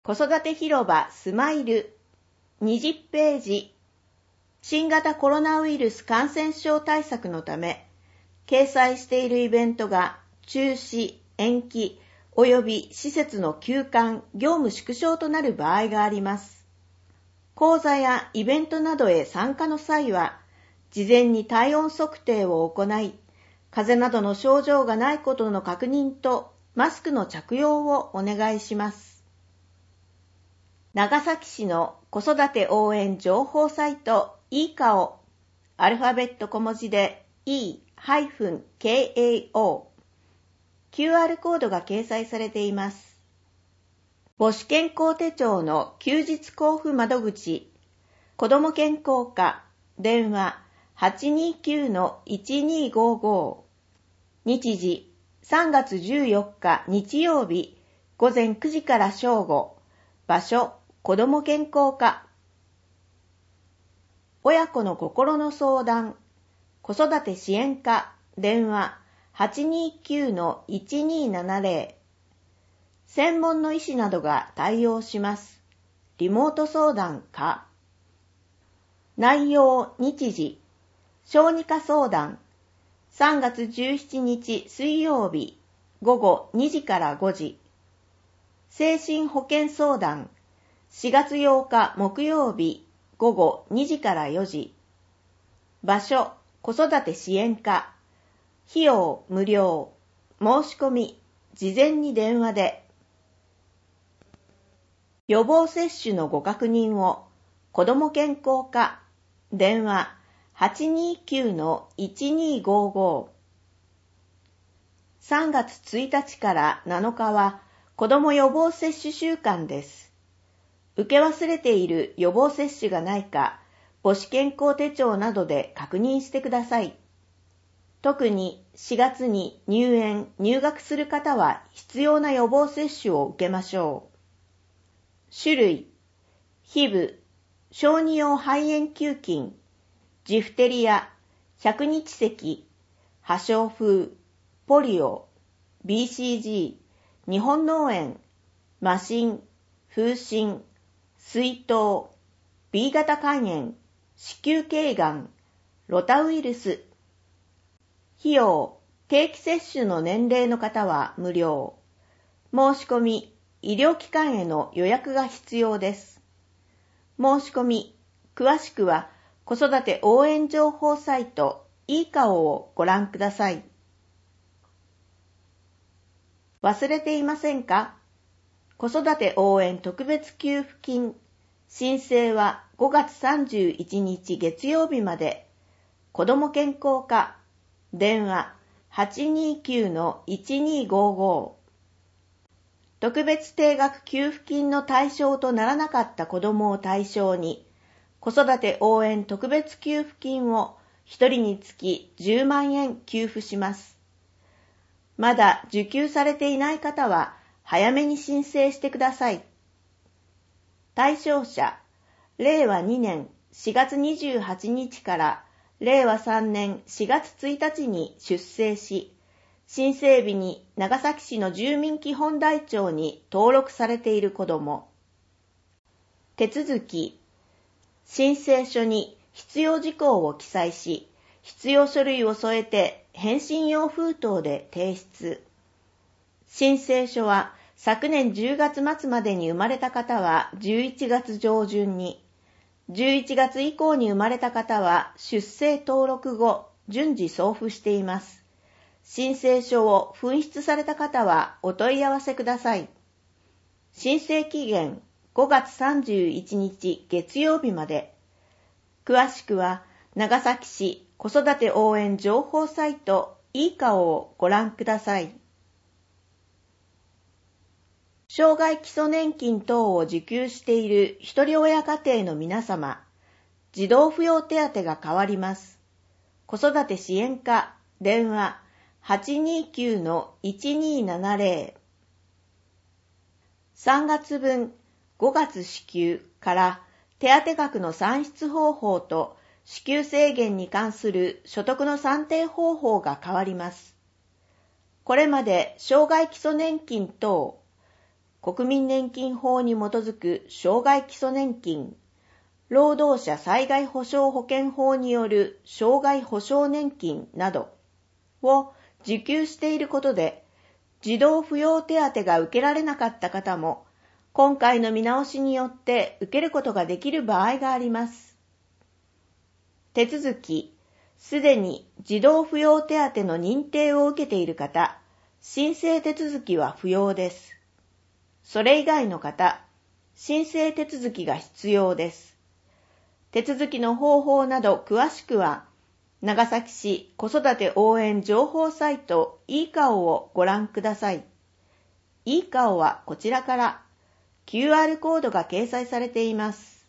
子育て広場スマイル20ページ。新型コロナウイルス感染症対策のため、掲載しているイベントが中止、延期、及び施設の休館、業務縮小となる場合があります。講座やイベントなどへ参加の際は、事前に体温測定を行い、風邪などの症状がないことの確認とマスクの着用をお願いします。長崎市の子育て応援情報サイト eKao、アルファベット小文字で e-kao、QR コードが掲載されています。母子健康手帳の休日交付窓口、子ども健康課、電話829-1255、日時3月14日日曜日午前9時から正午、場所子ども健康課。親子の心の相談、子育て支援課、電話829-1270。専門の医師などが対応します。リモート相談課。内容日時、小児科相談、3月17日水曜日午後2時から5時。精神保健相談、4月8日木曜日午後2時から4時。場所、子育て支援課。費用無料。申し込み、事前に電話で。予防接種のご確認を、子ども健康課。電話829-1255。3月1日から7日は子ども予防接種週間です。受け忘れている予防接種がないか、母子健康手帳などで確認してください。特に4月に入学する方は必要な予防接種を受けましょう。種類、ヒブ、小児用肺炎球菌、ジフテリア、百日咳、破傷風、ポリオ、BCG、日本脳炎、麻疹、風疹、水痘、B 型肝炎、子宮頸がん、ロタウイルス。費用、定期接種の年齢の方は無料。申し込み、医療機関への予約が必要です。申し込み、詳しくは子育て応援情報サイト eKao をご覧ください。忘れていませんか？子育て応援特別給付金。申請は5月31日月曜日まで。子ども健康課。電話829-1255。特別定額給付金の対象とならなかった子どもを対象に、子育て応援特別給付金を1人につき10万円給付します。まだ受給されていない方は早めに申請してください。対象者、令和2年4月28日から令和3年4月1日に出生し、申請日に長崎市の住民基本台帳に登録されている子ども。手続き、申請書に必要事項を記載し、必要書類を添えて返信用封筒で提出。申請書は昨年10月末までに生まれた方は11月上旬に、11月以降に生まれた方は出生登録後、順次送付しています。申請書を紛失された方はお問い合わせください。申請期限5月31日月曜日まで。詳しくは長崎市子育て応援情報サイト eKao をご覧ください。障害基礎年金等を受給している一人親家庭の皆様、児童扶養手当が変わります。子育て支援課電話829-1270。3月分5月支給から手当額の算出方法と支給制限に関する所得の算定方法が変わります。これまで障害基礎年金等国民年金法に基づく生涯基礎年金、労働者災害保障保険法による生涯保障年金などを受給していることで、児童扶養手当が受けられなかった方も、今回の見直しによって受けることができる場合があります。手続き、すでに児童扶養手当の認定を受けている方、申請手続きは不要です。それ以外の方、申請手続きが必要です。手続きの方法など詳しくは、長崎市子育て応援情報サイト e-kao をご覧ください。e-kao はこちらから QR コードが掲載されています。